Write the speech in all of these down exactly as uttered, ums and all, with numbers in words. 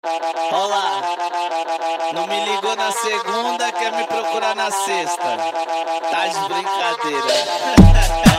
Olá, não me ligou na segunda, quer me procurar na sexta. Tá de brincadeira.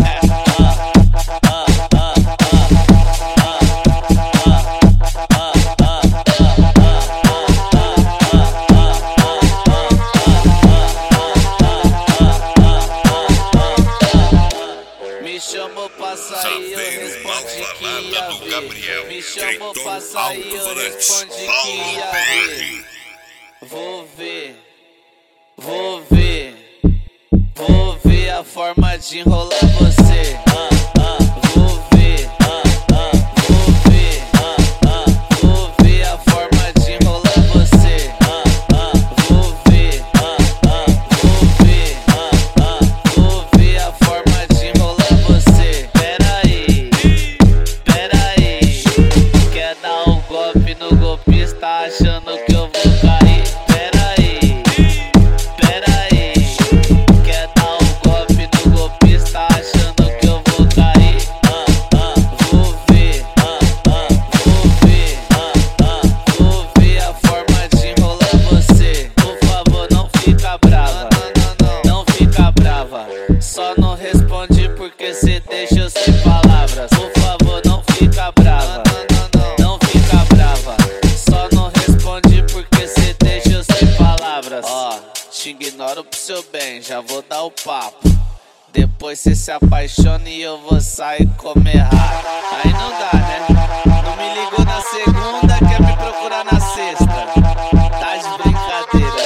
Me chamou pra sair, eu respondi que ia ver. Me chamou pra sair, eu respondi que ia ver. Vou ver, vou ver, vou ver a forma de enrolar você. Vou ver, vou ver, vou ver a forma de enrolar você. Vou ver, vou ver, vou ver a forma de enrolar você. Pera aí, pera aí, quer dar um golpe no golpista achando que eu vou cair? Pera aí, pera aí, quer dar um golpe no golpista achando que eu vou cair? Vou ver, vou ver, vou ver a forma de enrolar você. Por favor, não fica brava, não fica brava. Só não responde porque cê deixa eu sem palavras. Por favor, não fica brava, não fica brava. Só não responde porque cê deixa eu sem palavras. Ó, te ignoro pro seu bem, já vou dar o papo. Depois cê se apaixona e eu vou sair comer rato. Aí não dá, né? Não me ligou na segunda, quer me procurar na sexta. Tá de brincadeira.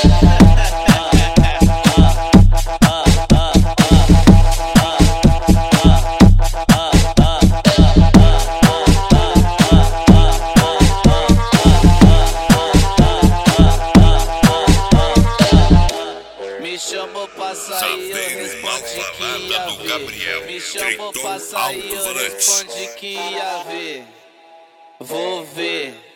Me chamou pra sair, eu respondi que ia ver. Me chamou pra sair, eu respondi que ia ver. Vou ver.